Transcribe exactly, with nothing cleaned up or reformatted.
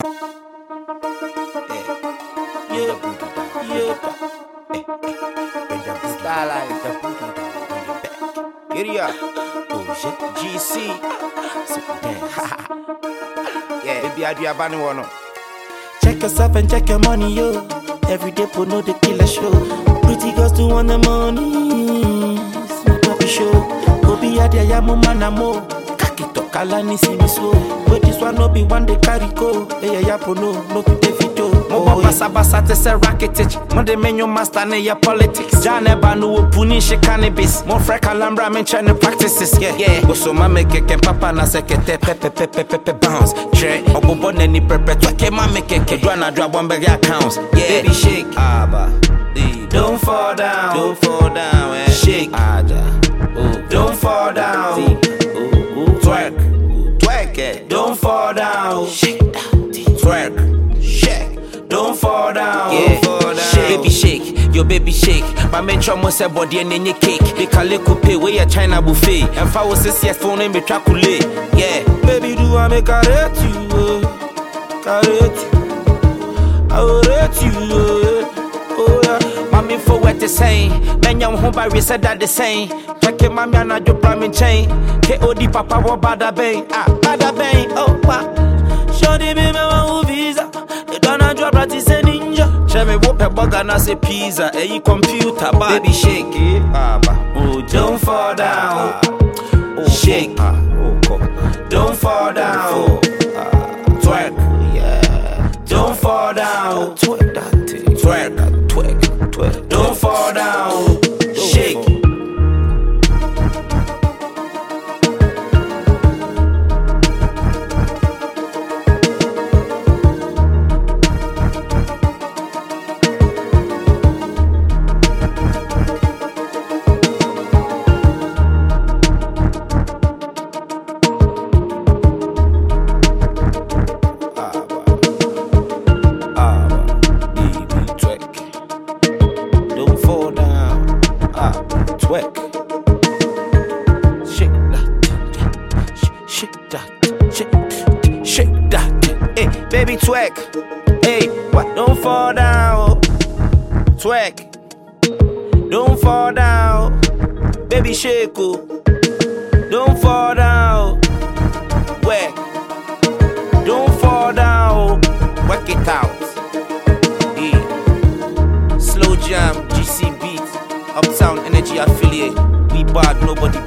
Yeah, yeah. Style like the Get it up. Oh shit. G C. Yeah, baby, I do a bunny one. Check yourself and check your money, yo. Every day, put no the killer show. Pretty girls do want the money. Sweet happy show. Go be a dia yamo manamo. Kakito kalani see me slow. But this one no be one they carry go. Hey, ya no, no be Davido. Mo basa basa te se racketich. Mo de menyo master ne ya politics. Jane banu punish cannabis. Mo frek alambra men chane practices. Yeah, yeah. Go so ma make ke papa na se ke te pepe pepe pepe bounce. Tre obobo ne ni pepe tweke ma make ke do na do bombe accounts. Yeah, baby shake. Aba. Don't fall down. Don't fall down, eh. Shake. Aja. Ooh. Don't fall down. Ooh, ooh. Twerk. Ooh. Twerk it. Don't fall down. Shake that. Twerk. Shake. Don't fall down. Yeah. Don't fall down. Shake. Baby shake. Your baby shake. My men chum was a body and then your cake. They call it coupe where your China buffet. And if I was a C S phone and be chocolate. Yeah. Baby, do I make a rate you? Carrot. I will rate you. Oh yeah. Mommy for what they saying. Men young home by said that the same. Check it, mommy, and I do prime chain. K O D papa, what bada bang? Ah, bada bang. Oh, wow. Show the baby my visa. They don't drop practice a ninja. Tell me what a bug and I say pizza. A computer, baby shake it. Baba. Oh, don't fall down. Oh, shake. Ah, oh, come. Don't fall down. Oh, ah, twerk. Yeah. Don't fall down. Twerk that thing. Twerk. Twerk. Twerk. Don't fall down. Shake. Twerk. Shake that, shake that, shake, shake that. Hey, baby, twerk. Hey, what? Don't fall down. Twerk. Don't fall down. Baby, shake. Oh. Don't fall down. Work. Don't fall down. Work it out. Hey. Slow jam, G C beat. Uptown Energy affiliate. We bad, nobody